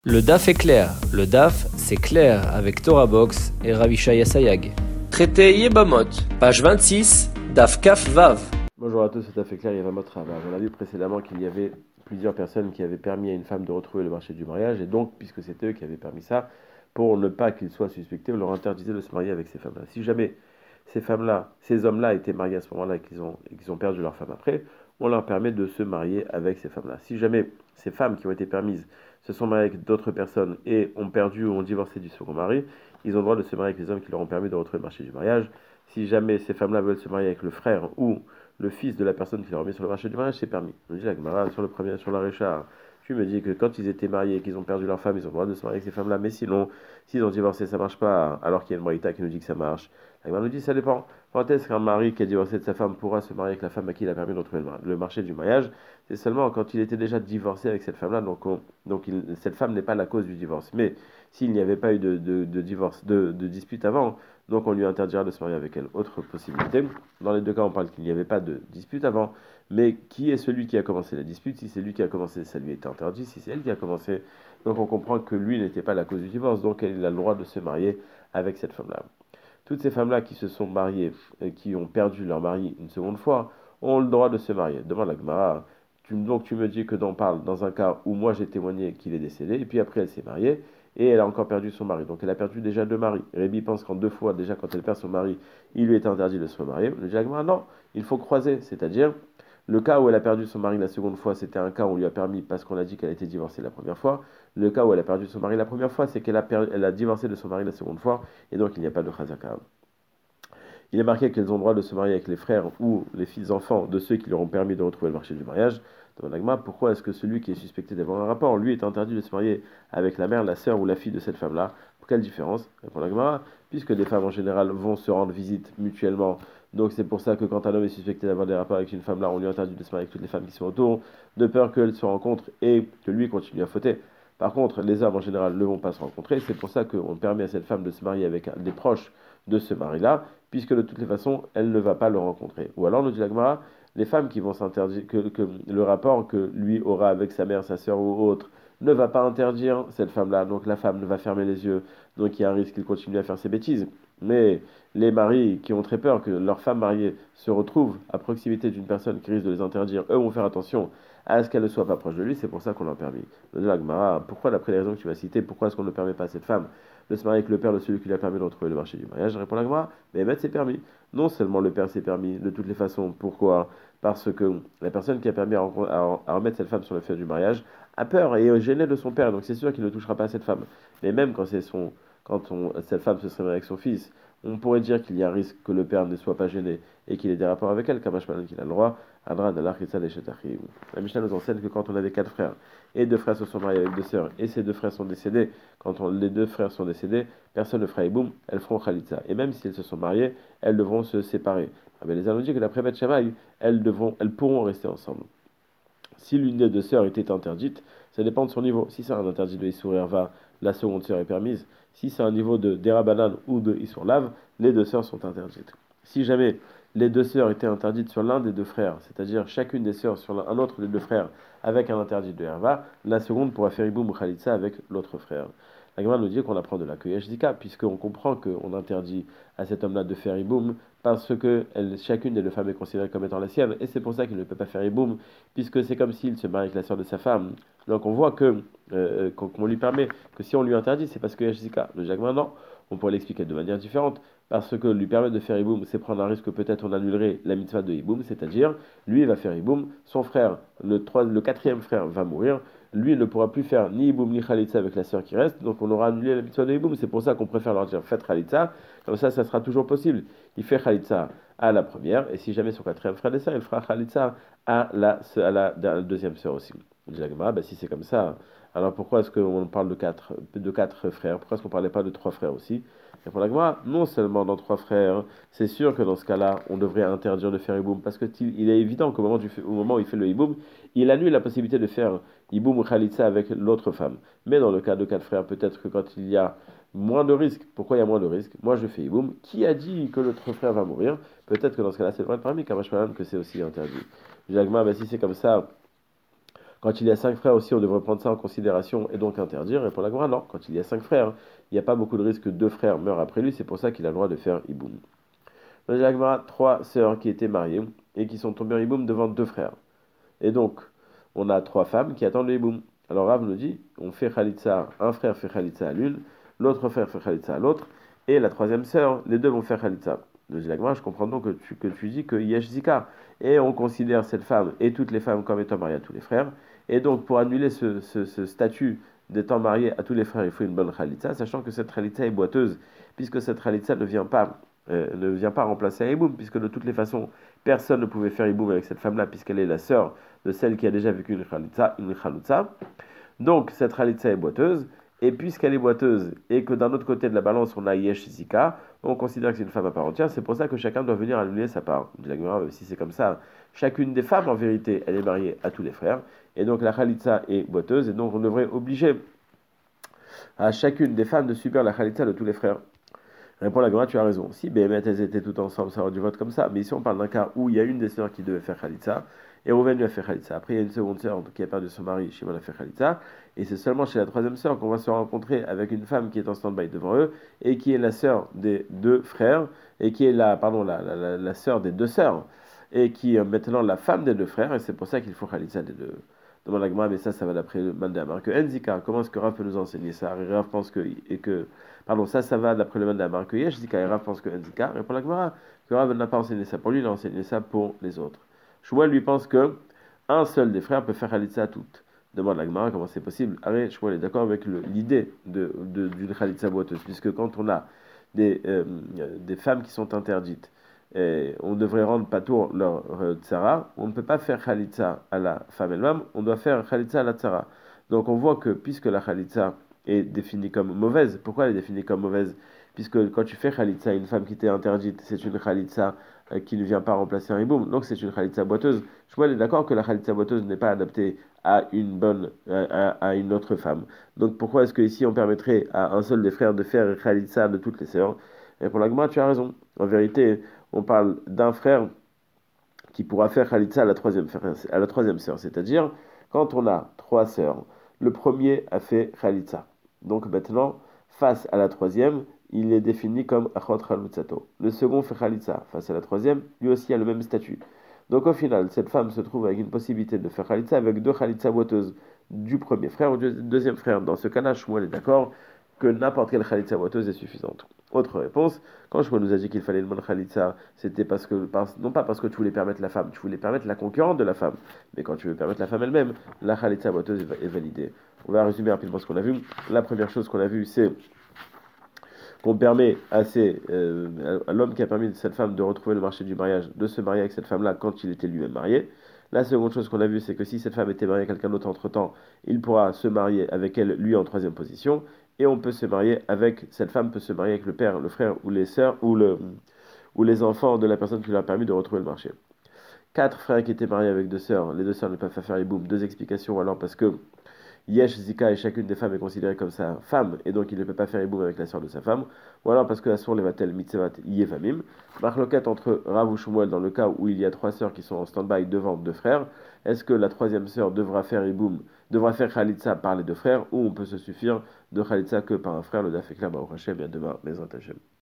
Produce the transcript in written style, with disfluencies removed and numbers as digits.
Le DAF est clair. Le DAF, c'est clair avec Torah Box et Ravishaya Sayag. Traité Yebamot, page 26, DAF Kaf Vav. Bonjour à tous, c'est fait clair, Yevamot Rava. On a vu précédemment qu'il y avait plusieurs personnes qui avaient permis à une femme de retrouver le marché du mariage, et donc, puisque c'était eux qui avaient permis ça, pour ne pas qu'ils soient suspectés, on leur interdisait de se marier avec ces femmes-là. Si jamais ces femmes-là, ces hommes-là étaient mariés à ce moment-là et qu'ils ont perdu leur femme après, on leur permet de se marier avec ces femmes-là. Si jamais ces femmes qui ont été permises se sont mariées avec d'autres personnes et ont perdu ou ont divorcé du second mari, ils ont le droit de se marier avec les hommes qui leur ont permis de retrouver le marché du mariage. Si jamais ces femmes-là veulent se marier avec le frère ou le fils de la personne qui leur a mis sur le marché du mariage, c'est permis. On dit la Gemara sur le premier, sur la Récha, tu me dis que quand ils étaient mariés et qu'ils ont perdu leur femme, ils ont le droit de se marier avec ces femmes-là, mais sinon, s'ils ont divorcé, ça marche pas, alors qu'il y a une Braïta qui nous dit que ça marche. La Gemara nous dit ça dépend. Quand est-ce qu'un mari qui a divorcé de sa femme pourra se marier avec la femme à qui il a permis de retrouver le marché du mariage? C'est seulement quand il était déjà divorcé avec cette femme-là, cette femme n'est pas la cause du divorce. Mais s'il n'y avait pas eu de divorce, de dispute avant, donc on lui interdira de se marier avec elle. Autre possibilité, dans les deux cas on parle qu'il n'y avait pas de dispute avant, mais qui est celui qui a commencé la dispute? Si c'est lui qui a commencé, ça lui était interdit. Si c'est elle qui a commencé, donc on comprend que lui n'était pas la cause du divorce, donc elle a le droit de se marier avec cette femme-là. Toutes ces femmes-là qui se sont mariées, qui ont perdu leur mari une seconde fois, ont le droit de se marier. Demande la Gemara. Donc tu me dis que d'en parle dans un cas où moi j'ai témoigné qu'il est décédé, et puis après elle s'est mariée, et elle a encore perdu son mari. Donc elle a perdu déjà deux maris. Rébi pense qu'en deux fois, déjà quand elle perd son mari, il lui est interdit de se remarier. Le Jagma, non, il faut croiser, c'est-à-dire le cas où elle a perdu son mari la seconde fois, c'était un cas où on lui a permis parce qu'on a dit qu'elle a été divorcée la première fois. Le cas où elle a perdu son mari la première fois, c'est elle a divorcé de son mari la seconde fois, et donc il n'y a pas de chazaka. Il est marqué qu'elles ont le droit de se marier avec les frères ou les fils-enfants de ceux qui leur ont permis de retrouver le marché du mariage. Dans l'agma, pourquoi est-ce que celui qui est suspecté d'avoir un rapport, lui, est interdit de se marier avec la mère, la sœur ou la fille de cette femme-là? Pour quelle différence? Répond l'agma, puisque des femmes en général vont se rendre visite mutuellement. Donc c'est pour ça que quand un homme est suspecté d'avoir des rapports avec une femme là, on lui interdit de se marier avec toutes les femmes qui sont autour, de peur qu'elles se rencontrent et que lui continue à fauter. Par contre, les hommes en général ne vont pas se rencontrer, c'est pour ça qu'on permet à cette femme de se marier avec des proches de ce mari-là, puisque de toutes les façons, elle ne va pas le rencontrer. Ou alors, nous dit la Gemara, les femmes qui vont s'interdire, que le rapport que lui aura avec sa mère, sa sœur ou autre, ne va pas interdire cette femme-là. Donc la femme ne va fermer les yeux, donc il y a un risque qu'il continue à faire ses bêtises. Mais les maris qui ont très peur que leur femme mariée se retrouve à proximité d'une personne qui risque de les interdire, eux vont faire attention à ce qu'elle ne soit pas proche de lui, c'est pour ça qu'on leur permis. Nous dit la Gemara, pourquoi, d'après les raisons que tu vas citer, pourquoi est-ce qu'on ne permet pas à cette femme de se marier avec le père de celui qui lui a permis de retrouver le marché du mariage? Répond la Gemara, mais mettre c'est permis. Non seulement le père s'est permis de toutes les façons, pourquoi? Parce que la personne qui a permis à remettre cette femme sur le fait du mariage a peur et est gênée de son père, donc c'est sûr qu'il ne touchera pas à cette femme. Mais même quand cette femme se serait mariée avec son fils, on pourrait dire qu'il y a un risque que le père ne soit pas gêné et qu'il ait des rapports avec elle, Kamashmalan qu'il a le droit. La Mishnah nous enseigne que quand on avait quatre frères et deux frères se sont mariés avec deux sœurs et ces deux frères sont décédés, les deux frères sont décédés, personne ne fera boum, elles feront khalitza. Et même si elles se sont mariées, elles devront se séparer. Ah ben les Anneaux disent que d'après Beth Shammai, elles pourront rester ensemble. Si l'une des deux sœurs était interdite, ça dépend de son niveau. Si c'est un interdit de Issour Erva, la seconde sœur est permise. Si c'est un niveau de Derabanan ou de Issour Lav, les deux sœurs sont interdites. Si jamais les deux sœurs étaient interdites sur l'un des deux frères, c'est-à-dire chacune des sœurs sur un autre des deux frères avec un interdit de Erva, la seconde pourra faire Iboum ou Khalitsa avec l'autre frère. La Gemara nous dit qu'on apprend de la Koyesh Zika, puisqu'on comprend qu'on interdit à cet homme-là de faire Iboum, parce que chacune des deux femmes est considérée comme étant la sienne, et c'est pour ça qu'il ne peut pas faire Iboum, puisque c'est comme s'il se marie avec la sœur de sa femme. Donc on voit qu'on lui permet, que si on lui interdit, c'est parce que Yashzika. Le Jacques non, on pourrait l'expliquer de manière différente, parce que lui permettre de faire Iboum, c'est prendre un risque que peut-être on annulerait la mitzvah de Iboum, c'est-à-dire, lui va faire Iboum, son frère, le quatrième frère va mourir, lui ne pourra plus faire ni Iboum ni Khalitsa avec la sœur qui reste, donc on aura annulé la mitzvah de Iboum, c'est pour ça qu'on préfère leur dire faites Khalitsa, comme ça sera toujours possible. Il fait Khalitsa à la première, et si jamais son quatrième frère décède, il fera Khalitsa à la deuxième sœur aussi. Il dit bah, si c'est comme ça, alors pourquoi est-ce qu'on parle de quatre frères? Pourquoi est-ce qu'on ne parlait pas de trois frères aussi? Et pour la Gemara, non seulement dans trois frères, c'est sûr que dans ce cas-là, on devrait interdire de faire Iboum, parce qu'il est évident qu'au moment où il fait le Iboum, il annule la possibilité de faire Iboum ou Khalitsa avec l'autre femme. Mais dans le cas de quatre frères, peut-être que quand il y a moins de risques, pourquoi il y a moins de risques? Moi je fais Iboum, qui a dit que l'autre frère va mourir? Peut-être que dans ce cas-là, c'est vrai parmi Kamashmalan que c'est aussi interdit. Jagma, si c'est comme ça, Quand il y a 5 frères aussi, on devrait prendre ça en considération et donc interdire. Et pour la Gemara, non. Quand il y a 5 frères, il n'y a pas beaucoup de risque que 2 frères meurent après lui. C'est pour ça qu'il a le droit de faire Iboum. Dans la Gemara, 3 sœurs qui étaient mariées et qui sont tombées en Iboum devant 2 frères. Et donc, on a 3 femmes qui attendent le Iboum. Alors Rav nous dit, on fait Khalitsa, un frère fait Khalitsa à l'une, l'autre frère fait Khalitsa à l'autre, et la troisième sœur, les deux vont faire Khalitsa. Nous dit la Gemara, je comprends donc que tu dis que Yesh Zika. Et on considère cette femme et toutes les femmes comme étant mariées à tous les frères. Et donc, pour annuler ce statut d'étant marié à tous les frères, il faut une bonne Khalitsa, sachant que cette Khalitsa est boiteuse, puisque cette Khalitsa ne vient pas remplacer un Iboum, puisque de toutes les façons, personne ne pouvait faire Iboum avec cette femme-là, puisqu'elle est la sœur de celle qui a déjà vécu une Khalitsa. Donc, cette Khalitsa est boiteuse, et puisqu'elle est boiteuse, et que d'un autre côté de la balance, on a Yesh Zika, on considère que c'est une femme à part entière, c'est pour ça que chacun doit venir annuler sa part. Si c'est comme ça, chacune des femmes, en vérité, elle est mariée à tous les frères, et donc la Khalitsa est boiteuse, et donc on devrait obliger à chacune des femmes de subir la Khalitsa de tous les frères. Répond la Gemara, tu as raison. Si BMT elles étaient toutes ensemble, ça aurait dû vote comme ça. Mais ici, on parle d'un cas où il y a une des sœurs qui devait faire Khalitsa, et Rouven lui a fait Khalitsa. Après, il y a une seconde sœur qui a perdu son mari, Shimon a fait Khalitsa, et c'est seulement chez la troisième sœur qu'on va se rencontrer avec une femme qui est en stand-by devant eux, et qui est la sœur des deux frères, et qui est la sœur des deux sœurs, et qui est maintenant la femme des deux frères, et c'est pour ça qu'il faut Khalitsa des deux. Demande la Gemara, mais ça va d'après le Mandamar. Que Enzika, comment est-ce que Rav peut nous enseigner ça? Rav pense pardon, ça va d'après le Mandamar. Que Yesh Zika, et Rav pense que Enzika. Répond la Gemara, que Rav n'a pas enseigné ça pour lui, il a enseigné ça pour les autres. Shmuel lui pense que un seul des frères peut faire Khalitsa à toutes. Demande la Gemara, comment c'est possible? Arrête, Shmuel est d'accord avec l'idée d'une Khalitsa boiteuse, puisque quand on a des femmes qui sont interdites, et on devrait rendre patour leur tsara, on ne peut pas faire khalitsa à la femme elle-même, on doit faire khalitsa à la tsara. Donc on voit que puisque la khalitsa est définie comme mauvaise, pourquoi elle est définie comme mauvaise? Puisque quand tu fais khalitsa à une femme qui t'est interdite, c'est une khalitsa qui ne vient pas remplacer un hiboum, donc c'est une khalitsa boiteuse. Je vois, elle est d'accord que la khalitsa boiteuse n'est pas adaptée à une autre femme. Donc pourquoi est-ce que ici on permettrait à un seul des frères de faire khalitsa de toutes les sœurs? Et pour la Gemara, tu as raison. En vérité, on parle d'un frère qui pourra faire Khalitsa à la troisième sœur. C'est-à-dire, quand on a 3 sœurs, le premier a fait Khalitsa. Donc maintenant, face à la troisième, il est défini comme Achot Khalutsato. Le second fait Khalitsa. Face à la troisième, lui aussi a le même statut. Donc au final, cette femme se trouve avec une possibilité de faire Khalitsa avec 2 Khalitsa boiteuses du premier frère ou du deuxième frère. Dans ce cas-là, Shmuel est d'accord que n'importe quelle Khalitsa boiteuse est suffisante. Autre réponse, quand Shmuel nous a dit qu'il fallait une bonne Khalitsa, c'était non pas parce que tu voulais permettre la femme, tu voulais permettre la concurrente de la femme, mais quand tu veux permettre la femme elle-même, la Khalitsa boiteuse est validée. On va résumer rapidement ce qu'on a vu. La première chose qu'on a vue, c'est qu'on permet à l'homme qui a permis à cette femme de retrouver le marché du mariage, de se marier avec cette femme-là quand il était lui-même marié. La seconde chose qu'on a vue, c'est que si cette femme était mariée à quelqu'un d'autre entre-temps, il pourra se marier avec elle, lui, en troisième position. Et cette femme peut se marier avec le père, le frère ou les sœurs ou les enfants de la personne qui lui a permis de retrouver le marché. 4 frères qui étaient mariés avec 2 sœurs, les 2 sœurs ne peuvent pas faire les boum. 2 explications, alors parce que Yesh Zika et chacune des femmes est considérée comme sa femme, et donc il ne peut pas faire Iboum avec la sœur de sa femme, ou alors parce que la sourd levatel mitzevat yevamim. Marloquette entre Rav ou Shmuel dans le cas où il y a 3 sœurs qui sont en stand-by devant 2 frères. Est-ce que la troisième sœur devra faire Khalitsa par les 2 frères, ou on peut se suffire de Khalitsa que par un frère? Le daf est clair, Baruch Hashem, et à demain, Bezrat Hashem.